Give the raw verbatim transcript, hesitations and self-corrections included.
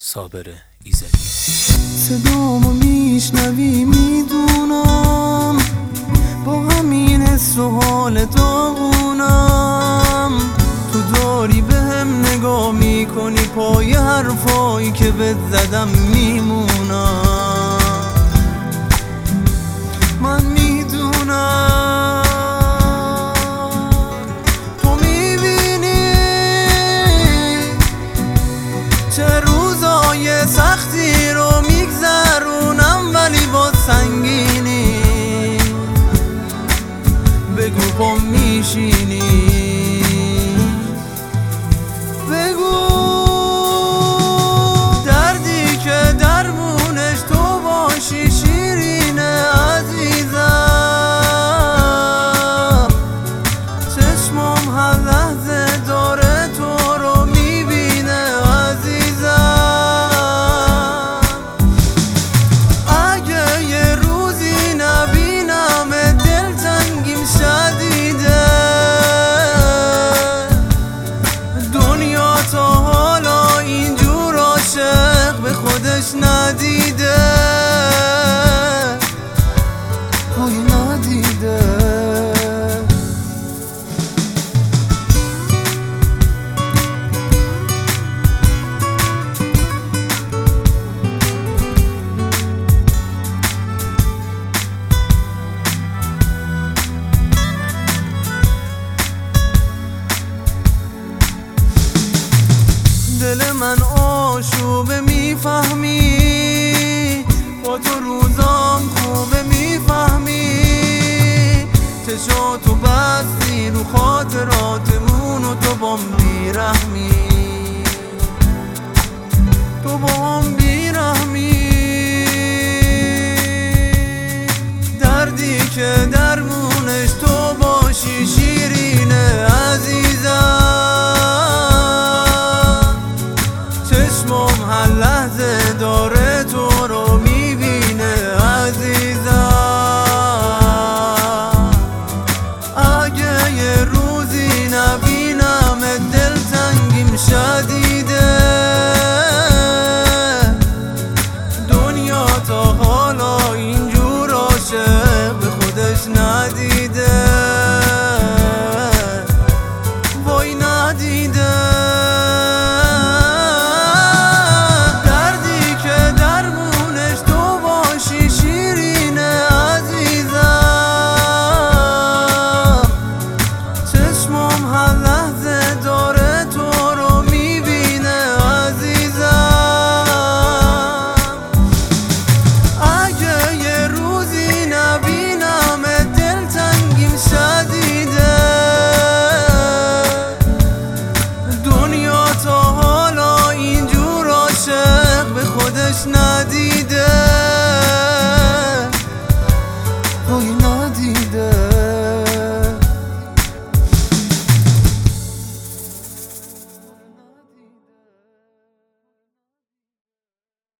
صابر ایزدی. صدامو میشنوی میدونم، با همین حس و حال داغونم. تو داری به هم نگاه میکنی، پای حرفایی که بهت زدم میمونم. من میدونم تو میبینی چه روزای سختی رو میگذرونم، ولی با سنگینی بگو پا میشینی. بگو دردی که درمونش تو باشی شیرینه عزیزم. چشمم هر لحظه داره تو رو میبینه عزیزم. اگه یه روزی نبینم دلتنگیم شدیده، دنیا تا حالا اینجور عاشق به خودش ندیده. های ندیده. دل من آشوبه میفهمی، با تو روزام خوبه میفهمی. چشاتو بستی رو خاطراتمون و تو بام بیرحمی، تو بام بیرحمی. دردی که درمونش تو باشی شیرینه عزیزم. چشمم هر لحظه داره تو رو میبینه عزیزم. اگه یه روزی نبینم دلتنگیم شدیده، دنیا تا حالا اینجور عاشق به خودش ندیده. وای ندیده. ندیده.